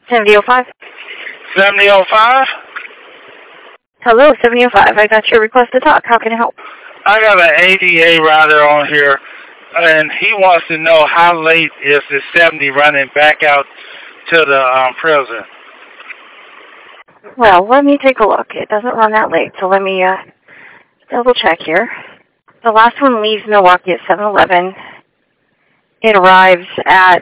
7005? 7005? Hello, 7005. I got your request to talk. How can I help? I got an ADA rider on here, and he wants to know how late is the 70 running back out to the prison. Well, let me take a look. It doesn't run that late, so let me double check here. The last one leaves Milwaukee at 7:11. It arrives at,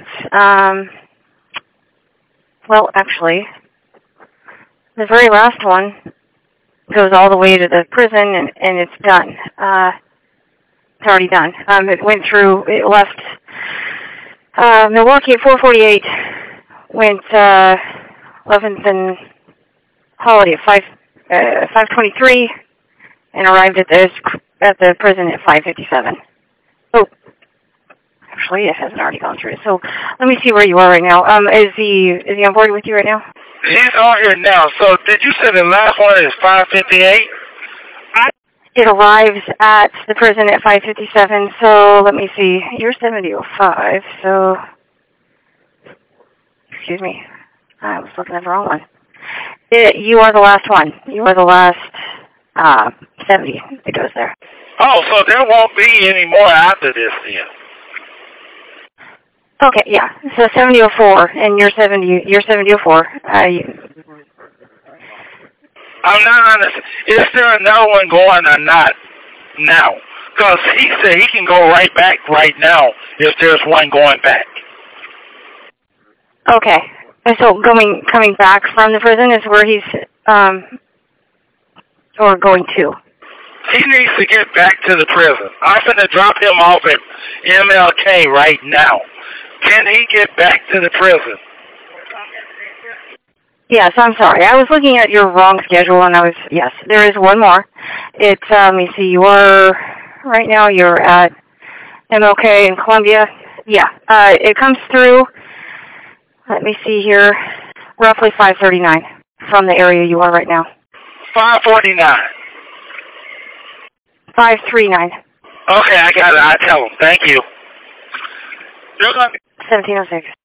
well, actually, the very last one goes all the way to the prison, and it's done. It's already done. It left Milwaukee at 4:48, went 11th and Holiday at 5:23, and arrived at the prison at 5:57. Oh, actually, it hasn't already gone through. So let me see where you are right now. Is he on board with you right now? He's on here now. So did you say the last one is 5:58? It arrives at the prison at 5:57. So let me see. You're 7005. So excuse me, I was looking at the wrong one. You are the last one. You are the last 70 that goes there. Oh, so there won't be any more after this then. Okay, yeah. So 7004, and you're 7004. I'm not understanding. Is there another one going or not now? Because he said he can go right back right now if there's one going back. Okay. And so coming back from the prison is where he's, or going to? He needs to get back to the prison. I'm going to drop him off at MLK right now. Can he get back to the prison? Yes, I'm sorry. I was looking at your wrong schedule, and yes, there is one more. It's, let me see, right now you're at MLK in Columbia. Yeah, it comes through, let me see here, roughly 5:39 from the area you are right now. 5:49. 5:39. Okay, I got it. I'll tell him. Thank you. 1706.